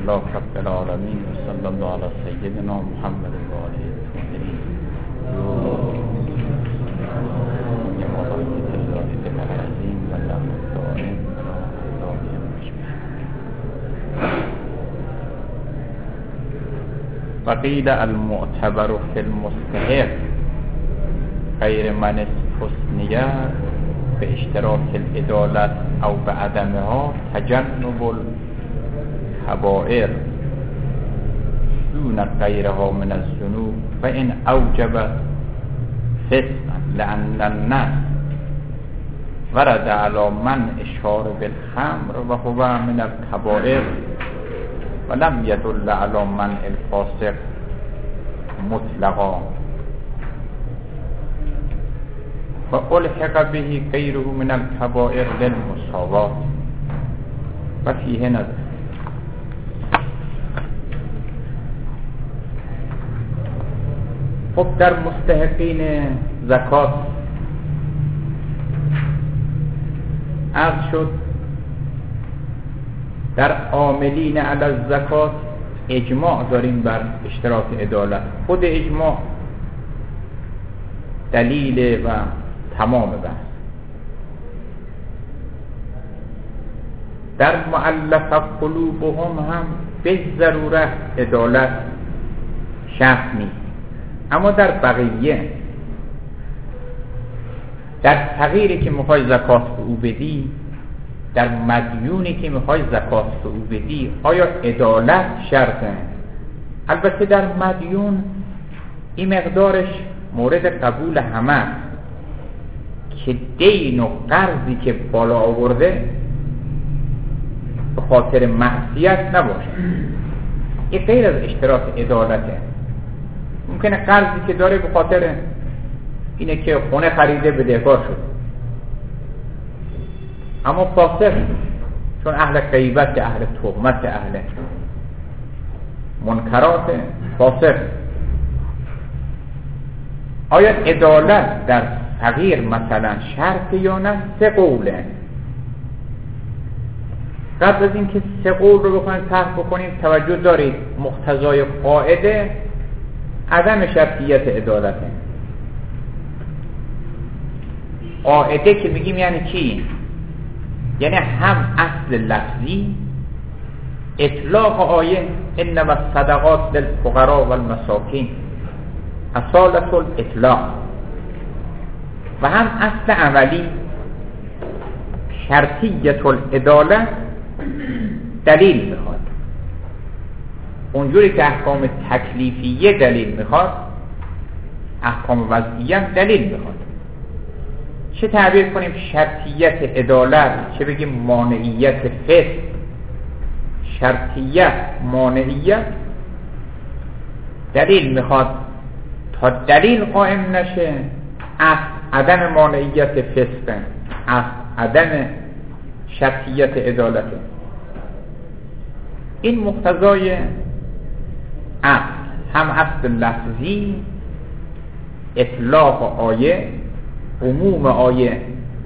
لله رب العالمين وصلى الله على سيدنا محمد وآله الطاهرين بمرضية الله العظيم والأمر الدائم على الله أجمعين. وقيل المعتبر في المستحق غير من استثني باشتراك العدالة أو بعدمها تجنب الكبائر دون غيرها من الذنوب فإن أوجب فسقا لأن الناس ورد على منع شارب الخمر وهو من الكبائر ولم يدل على منع الفاسق مطلقا فألحق به غيره من الكبائر للمساواة وفيه نظر. خب در مستحقین زکات عرض شد در عاملین علی الزکات اجماع داریم بر اشتراک عدالت. خود اجماع دلیل و تمام بحث. در مؤلف قلوبهم هم به ضرورت عدالت شرط نیست، اما در بقیه در فقیری که میخوای زکات به او بدی، در مدیونی که میخوای زکات به او بدی، آیا عدالت شرطه؟ البته در مدیون این مقدارش مورد قبول همه که دین و قرضی که بالا آورده به خاطر معصیت نباشه. این غیر از اشتراک عدالته. ممکنه قرضی که داره به خاطر اینه که خونه خریده بدهکار شد، اما فاسق چون اهل غیبت، اهل تهمت، اهل منکرات، فاسق. آیا عدالت در فقیر مثلا شرط یا نه؟ سه قوله. قبل از این که سه قول رو بخوایم طرح بکنیم توجه دارید مقتضای قاعده عدم شرطیت عدالته. قاعده که میگیم یعنی چی؟ یعنی هم اصل لفظی اطلاق آیه انما الصدقات للفقراء والمساکین اصالت الاطلاق، و هم اصل عملی شرطیت العدالت دلیل میخواد. اونجوری که احکام تکلیفیه دلیل میخواد، احکام وضعیه دلیل میخواد. چه تعبیر کنیم؟ شرطیت عدالت، چه بگیم مانعیت فسق. شرطیت، مانعیت دلیل میخواد. تا دلیل قائم نشه از عدم مانعیت فسق، از عدم شرطیت عدالت. این مقتضای اصل، هم اصل لفظی اطلاق آیه، عموم آیه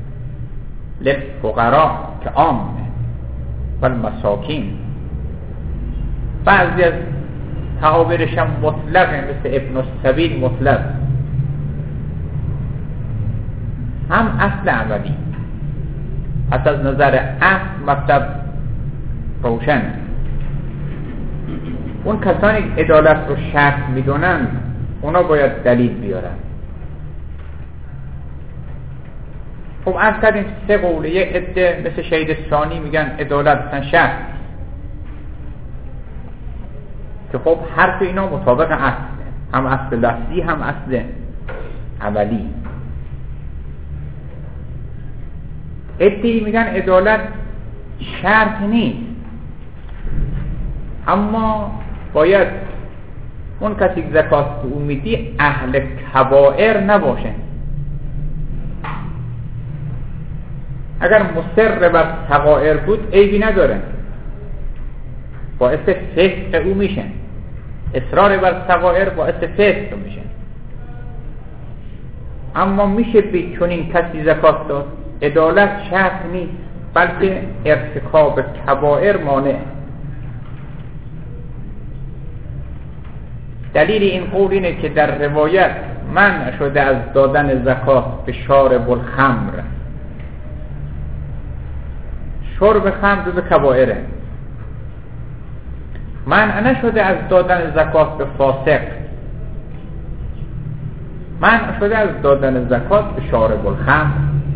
للفقراء که عامه و المساکین، بعضی از تعابیرش هم مطلقه مثل ابن السبیل مطلق. هم اصل عملی. پس از نظر اصل مطلب روشن. اون کسانی که عدالت رو شرط میدونن اونا باید دلیل بیارن. خب از کردیم سه قوله. یک عده مثل شهید ثانی میگن عدالت اصلا شرط، که خب حرف اینا مطابق اصله، هم اصل لفظی هم اصل عملی. عده‌ای میگن عدالت شرط نیست، اما باید اون کسی که زکات به او میدی اهل کبائر نباشه. اگر مصر بر صغائر بود عیبی نداره، باعث فسق او میشه. اصرار بر صغائر باعث فسق میشه. اما میشه به چنین کسی زکات داد. عدالت شرط نیست، بلکه ارتکاب کبائر مانع. دلیل این قول اینه که در روایت منع شده از دادن زکات به شارب الخمر. شرب خمر جز کبائره. منع نشده از دادن زکات به فاسق. منع شده از دادن زکات به شارب الخمر.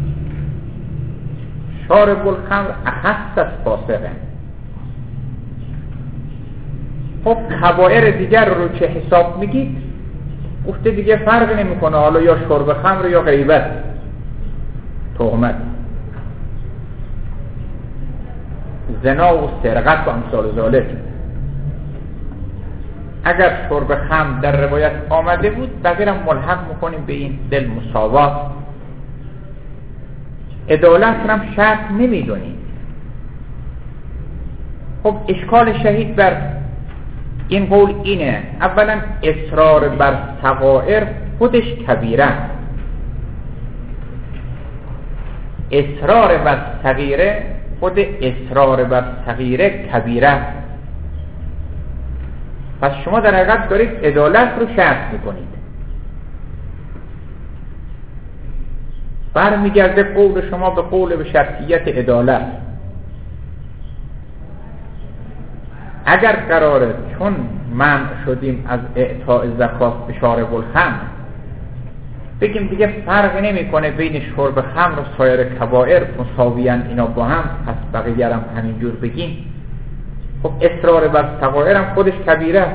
شارب الخمر اخص از فاسقه. خب کبائر دیگر رو چه حساب میگید؟ گفته دیگه فرق نمیکنه حالا یا شرب خمر یا غیبت، تهمت، زنا و سرقت و امثال ذالک. اگر شرب خمر در روایت آمده بود بقیه هم ملحق میکنیم به این دل مساوات. عدالت هم شرط نمیدونیم. خب اشکال شدید بر این قول اینه، اولا اصرار بر صغائر خودش کبیره، اصرار بر صغیره خود اصرار بر صغیره کبیره. پس شما در حقیقت دارید عدالت رو شرط میکنید. برمیگرده قول شما به قول به شرطیت عدالت. اگر قراره چون منع شدیم از اعطاء زکات به شارب الخمر بگیم دیگه فرق نمیکنه بین شرب خمر و سایر کبائر مساویان اینا با هم، پس بقیه هم همینجور بگیم، خب اصرار بر صغائر هم خودش کبیره.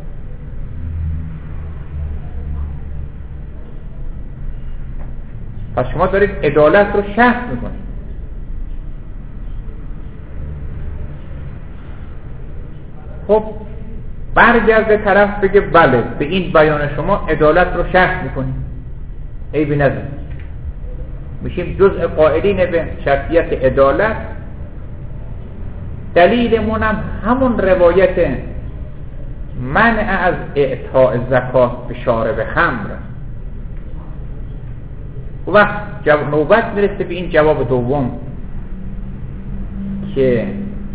پس شما دارید عدالت رو شرط میکنید. خب برگرده طرف بگه بله به این بیان شما عدالت رو شرط میکنید، عیبی نداره، میشیم جزء قائلین به شرطیت عدالت. دلیلمون هم همون روایت منع از اعطاء زکات به شارب خمر. و وقت نوبت میرسه به این جواب دوم که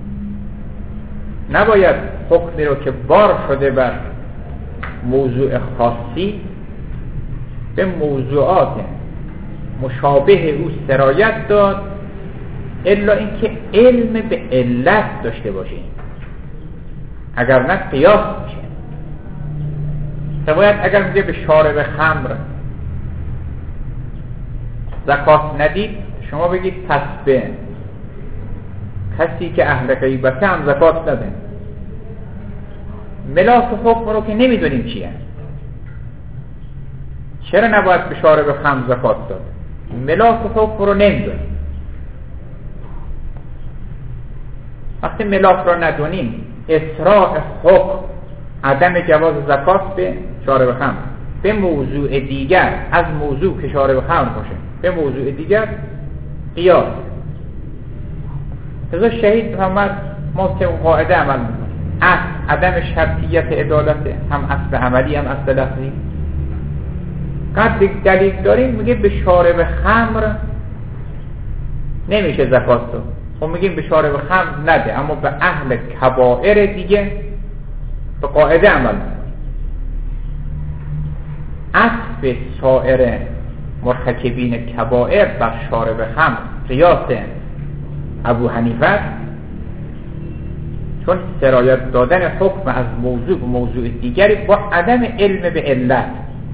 نباید حکمی رو که بار شده بر موضوع خاصی به موضوعات مشابه او سرایت داد الا اینکه علم به علت داشته باشیم، اگر نه قیاس میشه. روایت اگر میگه به شارب خمر زکات ندید، شما بگید پس به کسی که اهل غیبته هم زکات نده. ملاک حکم رو که نمیدونیم چیه، چرا نباید به شارب خمر زکات داد؟ ملاک حکم رو نمیدونیم. وقتی ملاک رو ندونیم، اسراع حکم عدم جواز زکات به شارب خمر به موضوع دیگر از موضوع که شارب خمر باشه به موضوع دیگر قیاس. ازا شهید محمد ما که قاعده عمل میکنیم، عدم شرطیت عدالت هم اصل عملی هم اصل لفظی. قد دلیل داریم میگه به شارب خمر نمیشه زکات داد، خب میگیم به شارب خمر نده، اما به اهل کبائر دیگه به قاعده عمل میکنیم. عطف سائر مرتکبین کبائر بر شارب خمر قیاس ابو حنیفه، چون سرایت دادن حکم از موضوع به موضوع دیگری با عدم علم به علت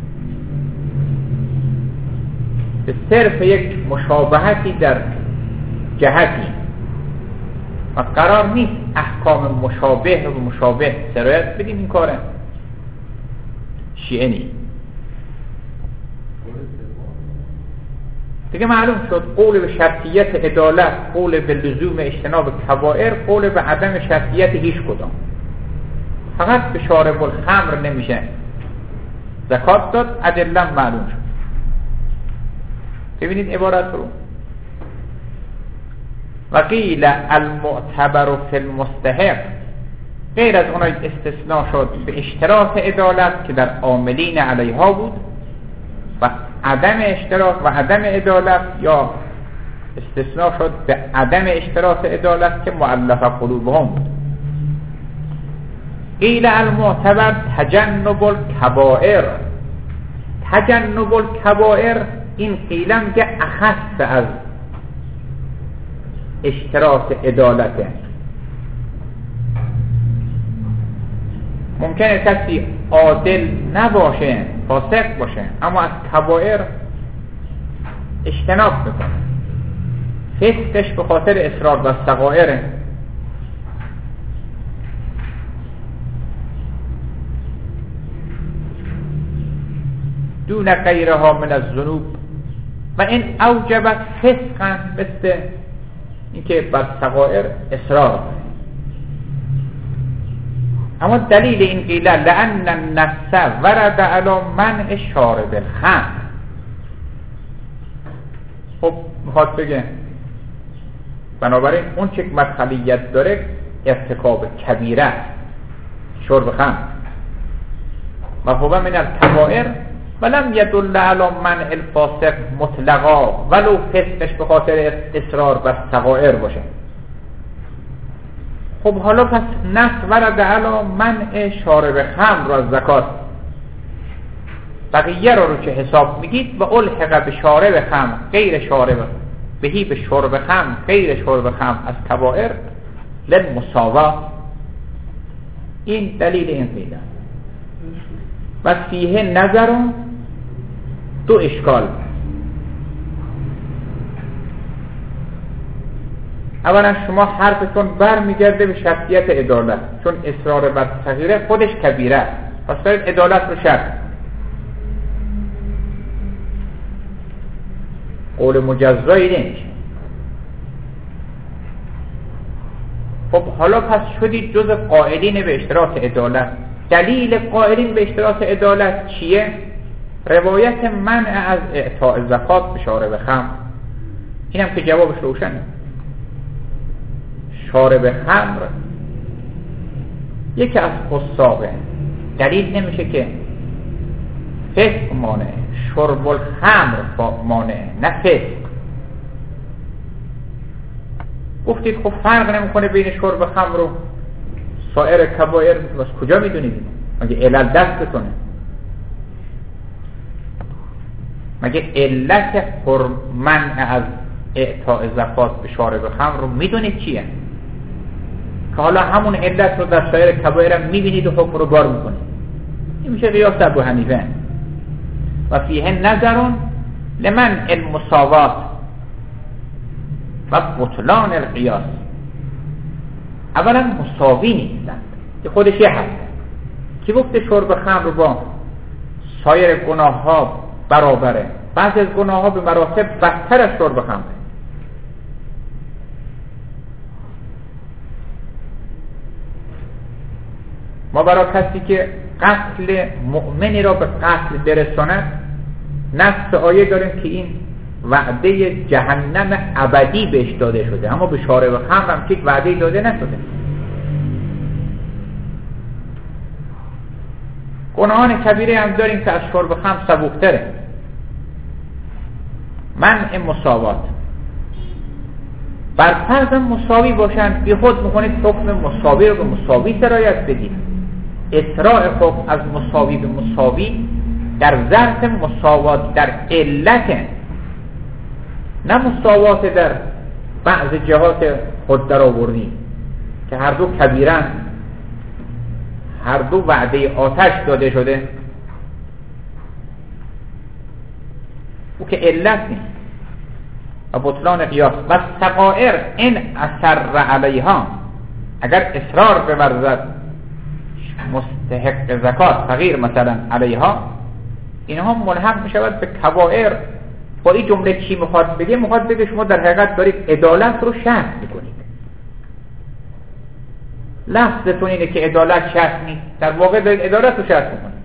به صرف یک مشابهتی در جهتی و قرار نیست احکام مشابه و مشابه سرایت بدیم. این کاره شیعه نیست. دیگه معلوم شد قول به شرطیت عدالت، قول به لزوم اجتناب کبائر، قول به عدم شرطیت هیچ کدام. فقط به شارب الخمر نمیشه زکات داد، ادله معلوم شد. ببینید عبارت رو، و قیل المعتبر فی المستحق، غیر از اونها استثناء شد به اشتراط عدالت که در عاملین علیها بود و عدم اشتراط و عدم عدالت، یا استثناء شد به عدم اشتراط عدالت که مؤلف قلوبهم بود. قیل المعتبر تجنب الکبائر. تجنب الکبائر این قیلم که اخص از اشتراط عدالته. ممکنه کسی عادل نباشه، فاسق باشه، اما از کبائر اجتناب میکنه. فسقش به خاطر اصرار و صغائره. دون غیرها من الذنوب و این اوجبت فسقا، مثل اینکه بر صغائر اصرار کنه. اما دلیل این قیل لأن النص ورد علی منع شارب الخمر. خب میخواد بگه بنابراین اون چه مدخلیت داره ارتکاب کبیره است، شرب خمر. و هو من الکبائر ولم يدل على منع الفاسق مطلقا، ولو فسقش به خاطر اصرار بر صغائر باشه. خب حالا پس نص ورد علی منع شارب خمر از زکات، بقیه رو چه حساب میگید؟ و الحق به شارب خمر غیر شارب بهی به شرب خمر غیر شرب خمر از کبائر للمساوا. این دلیل این قیده. و فیه نظر دو اشکال. اولا شما حرفتون برمیگرده به شرطیت عدالت، چون اصرار بر صغیره خودش کبیره است، پس دارید عدالت رو شرط. قول مجزایی نمیشه. خب حالا پس شدید جز قائلین به اشتراط عدالت. دلیل قائلین به اشتراط عدالت چیه؟ روایت منع از اعطاء زکات به شارب خمر. اینم که جوابش روشنه. شارب خمر یکی از فساقه. دلیل نمیشه که فسق مانع، شرب الخمر مانع، نه فسق. گفتید خب فرق نمیکنه بین شرب خمر و سایر کبائر، بس کجا میدونید؟ مگه علت دستتونه؟ مگه علت منع از اعطاء زکات به شارب خمر رو میدونید چیه؟ که حالا همون علت رو در سایر کبائر هم میبینید و حکم رو بار میکنید. این میشه قیاس ابو حنیفه. و فیه نظر لمن المساوات و بطلان القیاس. اولا مساوی نیستند که خودش یه حد. کی گفته شرب خمر با سایر گناه ها برابره؟ بعضی از گناه ها به مراتب بدتر از شرب خمر. ما برای کسی که قتل مؤمنی را به قتل برساند نص آیه داریم که این وعده جهنم ابدی بهش داده شده، اما به شارب خمر هم که وعده داده نشده. گناهان کبیره هم داریم که از شرب خمر سبوکتره. منع مساوات، بر فرض مساوی باشند بی خود میکنید حکم مساوی رو به مساوی سرایت بدید. اسراع حکم از مساوی به مساوی در ظرف مساوات در علت، نه مساوات در بعض جهات خود در آوردی که هر دو کبیرن، هر دو وعده آتش داده شده، او که علت نیست. و بطلان قیاس و صغائر این اثر علیها، اگر اصرار بورزد مستحق زکات فقیر مثلا علیها، اینها ملحق می شود به کبائر. با این جمله چی میخواد بگه؟ میخواد بگه شما در حقیقت دارید عدالت رو شرط میکنید. لفظتون اینه که عدالت شرط نیست، در واقع دارید عدالت رو شرط میکنید.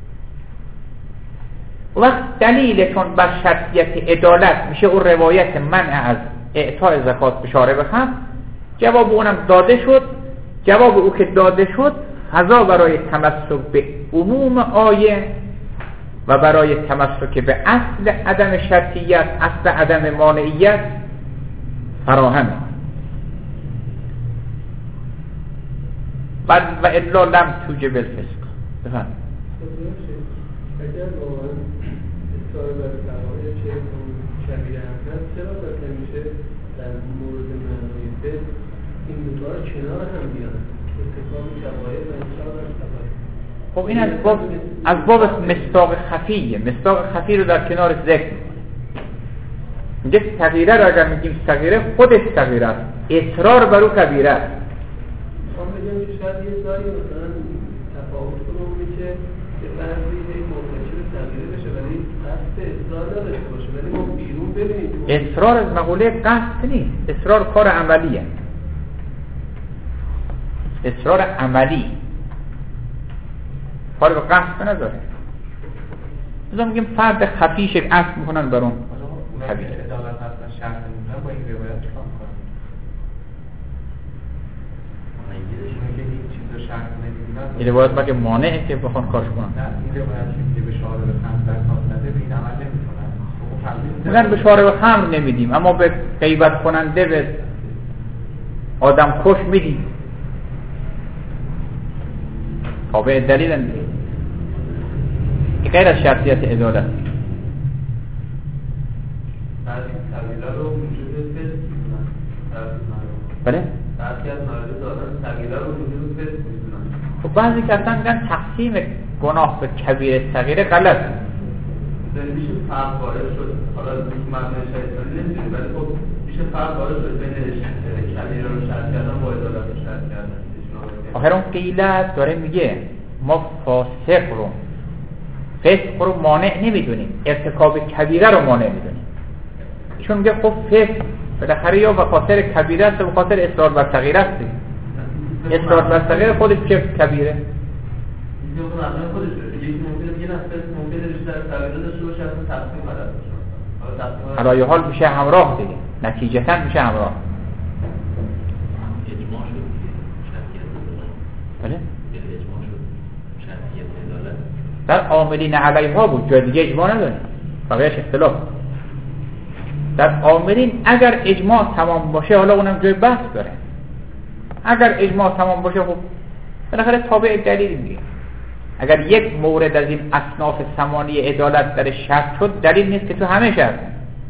وقت دلیلتون بر شرطیت عدالت میشه اون روایت منع از اعطاء زکات به شارب خمر. جواب اونم داده شد. جواب او که داده شد فضا برای تمسک به عموم آیه و برای تمسک به اصل عدم شرطیت، اصل عدم مانعیت فراهمه. بعد و الا لم توجب الفسق. بفهم اگر واقعا اصرار بر سوای چه کبیره هستن، چرا مثلا میشه در مورد معنای فسق این دوتا کنار هم بیان؟ ارتکاب کبایر و اصرار بر کبایر. خب این از باب مصداق خفیه. مصداق خفی رو در کنار ذکر میگه صغیره رو اگر میگیم صغیره خودش صغیره است، اصرار بر او کبیره است. من بگم که شاید یه سایی مثلا تفاوت کنم که یه بعضی مرتکب صغیره بشه ولی قصد اصرار نداشته باشه، ولی ما بیرون ببینیم اصرار از مقوله قصد نیست، اصرار کار عملیه، اصرار عملی کار به قصد نداره. مثلا میگیم فرد خفی شک عصد میکنن بر اون کبیره. عدالت اصلا شرط میکنن با این روایت چکار کنن؟ این روایت باید مانعه که بخوان کارش کنن. نه این روایت که به شارب خمر زکات نده به این عمل نمیکنن. میگن به شارب خمر نمیدیم اما به غیبت کننده به آدم کش میدیم. تابع دلیل هم دیگه. این غیر از شرطیت عدالت. بعضی طویله رو وجود فسق میدونن. بله؟ بعضی از مورد دادن طویله رو وجود فسق میدونن. خب بعضی که اصلا میگن تقسیم گناه به کبیره صغیره غلط. میشه فرق وارد شد. حالا مبنای شیطانی نمیدونی ولی خب میشه فرق وارد شد بین کبیره رو شرط کردن با عدالت رو شرط کردن. آخر اون قیلت داره میگه ما فاسق رو فسق رو مانع نمیدونیم، ارتکاب کبیره رو مانع میدونیم. چون میگه خب فسق بالاخره یا به خاطر کبیره است و به خاطر اصرار بر صغیره است. اصرار بر صغیره خودش چه کبیره؟ این اون معنی خودش داره. یکی ممکنه یه نفر ممکنه بیشتر صغیره داشته باشه اصلا تقسیم غلط باشه. حالا حال میشه همراه دیگه. نتیجتا میشه همراه. اجماع شد شرطیت عدالت. بله؟ اجماع شد شرطیت عدالت. در عاملین علیها بود، جای دیگه اجماع نداریم. بقیه‌اش اختلاف. در عاملین اگر اجماع تمام باشه حالا اونم جای بحث داره. اگر اجماع تمام باشه خب بالاخره تابع دلیل میگه. اگر یک مورد از این اصناف ثمانی عدالت در شرط شد دلیل نیست که تو همه شرط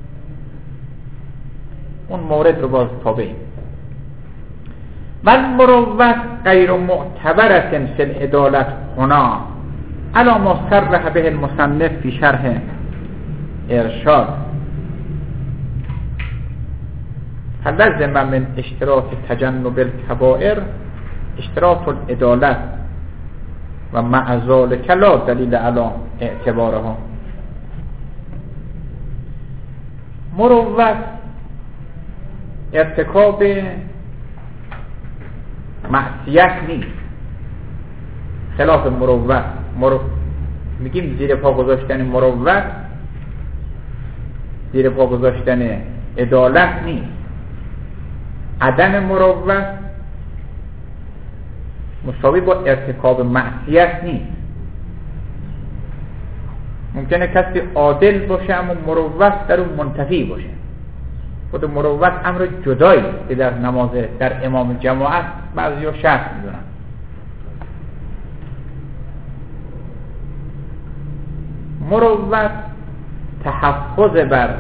اون مورد رو باز تابعیم. من مروت غیر معتبرت فی العدالت هنا علی ما صرح به المصنف فی شرح ارشاد فلزم من اشتراط تجنب الکبائر اشتراط العدالت و مع ذلک لا دلیل علی اعتبارها. مروت ارتکاب معصیت نیست، خلاف مروت. میگیم زیر پا گذاشتن مروت زیر پا گذاشتن عدالت نیست. عدم مروت مساوی با ارتکاب معصیت نیست. ممکنه کسی عادل باشه اما مروت در اون منتفی باشه. خود مروت امر جدایی که در نماز در امام جماعت بعضی‌ها شرط میدونن. مروت تحفظ بر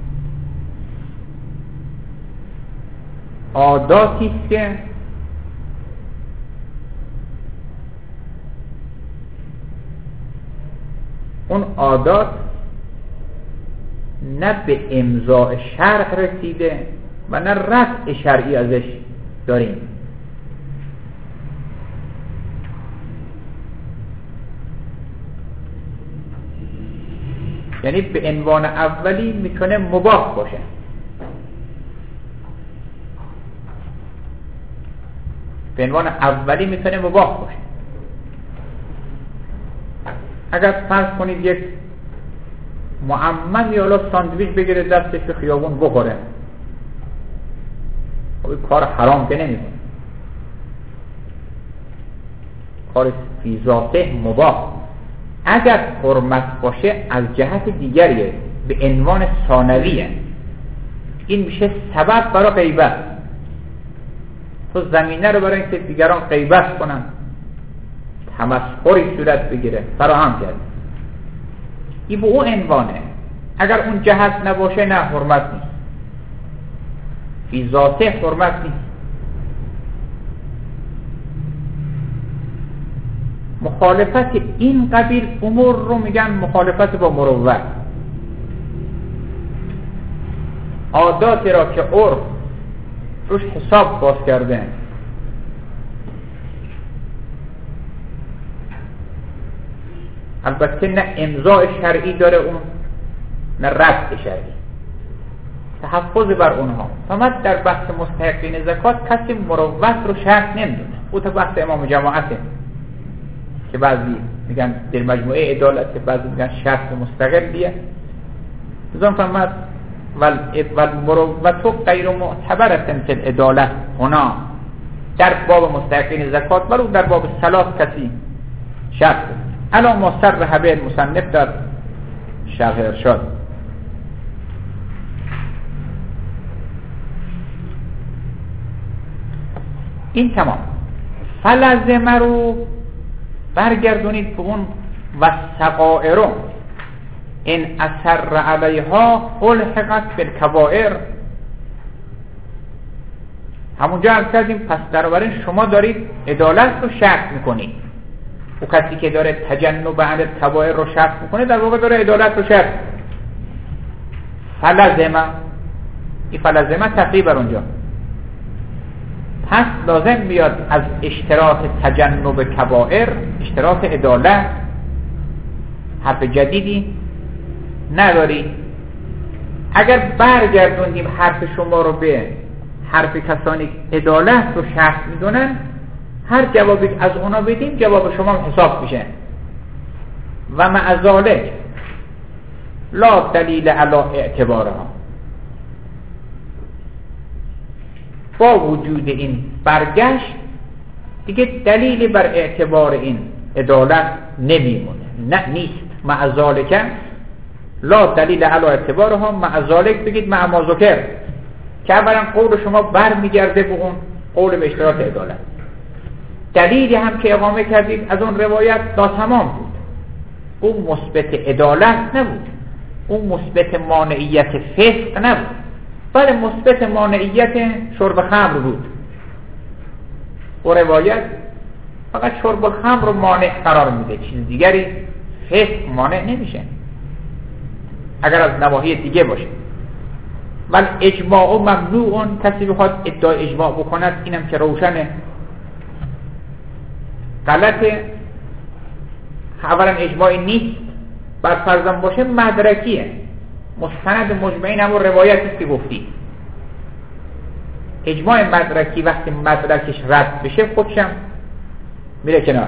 عاداتی است که اون عادات نه به امضاء شرع رسیده و نه رفع شرعی ازش داریم. یعنی به عنوان اولی میتونه مباح باشه، به عنوان اولی میتونه مباح باشه. اگر فرض کنید یک معمم یا حالا ساندویچ بگیره دستش به خیابون بخوره، خب کار حرام که نمیکنه، کار فی ذاته مباح. اگر حرمت باشه از جهت دیگریه، به عنوان ثانویه، این میشه سبب برای غیبت. تو زمینه رو برای اینکه دیگران غیبت کنن، تمسخری صورت بگیره فراهم کرد. این به اون عنوانه. اگر اون جهت نباشه نه، حرمت نیست، فی ذاته حرمت نیست. مخالفت این قبیل امور رو میگن مخالفت با مروت. عاداتی را که عرف روش حساب باز کرده، البته نه امضاء شرعی داره اون، نه رد شرعی، تحفظ بر اونها. فقط در بحث مستحقین زکات کسی مروت رو شرط نمیدونه. او تا بحث امام جماعته که بعضی میگن در مجموعه عدالت، بعضی میگن شرط مستقلیه. بزن فهمت والمروت غیر معتبرة فی العدالت هنا، در باب مستحقین زکات ولو در باب صلات کسی شرط الا ما صرح به المصنف در شرح ارشاد. این تمام. فلزم رو برگردونید به اون و سقائر این اثر علیها الحقت بالکبائر. همونجا عرض کردیم پس درباره شما دارید عدالت رو شرط میکنید. و کسی که داره تجنب عن الکبائر رو شرط میکنه در واقع داره عدالت رو شرط. فلزمه، این فلزمه تقریب بر اونجا. پس لازم بیاد از اشتراط تجنب کبائر اشتراط عدالت. حرف جدیدی نداری. اگر برگردوندیم حرف شما رو به حرف کسانی که عدالت رو شرط میدونن، هر جوابی از اونا بدیم جواب شما حساب میشه. و مع ذالک لا دلیل علی اعتبارها، با وجود این برگشت دیگه دلیلی بر اعتبار این عدالت نمیمونه. نه نیست. مع ذالک لا دلیل علی اعتبارها، مع ذالک بگید مع ما ذکر، که اولا قول شما برمیگرده به اون قول به اشتراط عدالت. دلیلی هم که اقامه کردید از اون روایت ناتمام بود. اون مثبت عدالت نبود، اون مثبت مانعیت فسق نبود، بله مثبت مانعیت شرب خمر بود. و روایت فقط شرب خمر رو مانع قرار میده، چیز دیگری فسق مانع نمیشه اگر از نواحی دیگه باشه. ولی اجماع و ممنوع، کسی بخواد ادعای اجماع بکند اینم که روشنه غلطه. اولا اجماعی نیست، بر فرضم باشه مدرکیه، مستند مجمعین هم روایتی که گفتی. اجماع مدرکی وقتی مدرکش رد بشه خودشم میره کنار.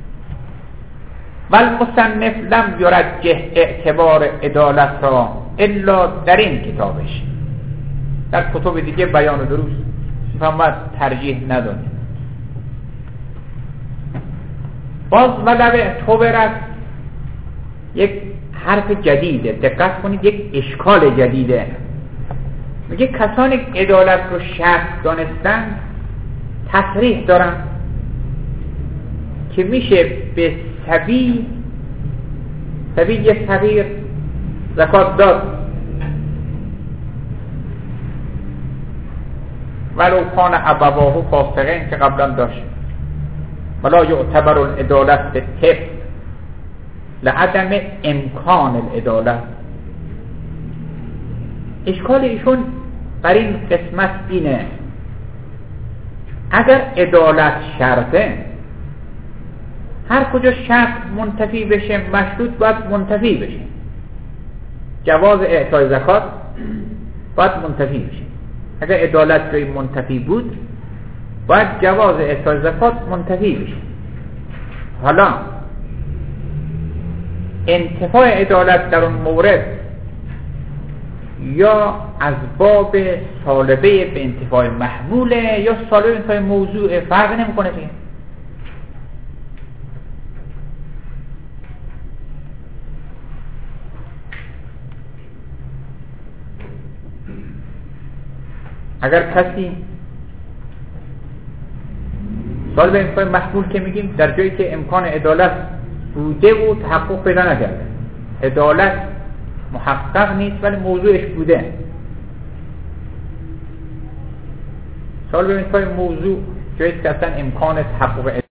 والمصنف لم یرجح اعتبار عدالت را الا در این کتابش. در کتب دیگه بیان و دروس فهمت ترجیح نداد. باز ولو اعتبرت یک حرف جدیده، دقت کنید، یک اشکال جدیده. میگه کسانی که عدالت رو شرط دانستن تصریح دارن که میشه به صبی صغیر زکات داد ولو کان ابواه فاسقین که قبلا داشت. ولا یعتبر العدالت به طفل لعدم امکان العدالت. اشکال ایشون بر این قسمت اینه اگر عدالت شرطه، هر کجا شرط منتفی بشه مشروط باید منتفی بشه. جواز اعطای زکات باید منتفی بشه. اگر عدالت جای منتفی بود باید جواز اعطای زکات منتفی بشه. حالا انتفاع عدالت در اون مورد یا از باب سالبه به انتفاع محموله یا سالبه به انتفاع موضوع، فرق نمیکنه دیگه. اگر کسی سوال بریم پای محمول که میگیم در جایی که امکان عدالت بوده و تحقق پیدا نکرده. عدالت محقق نیست ولی موضوعش بوده. سوال بریم پای موضوع جایی که اصلا امکان تحقق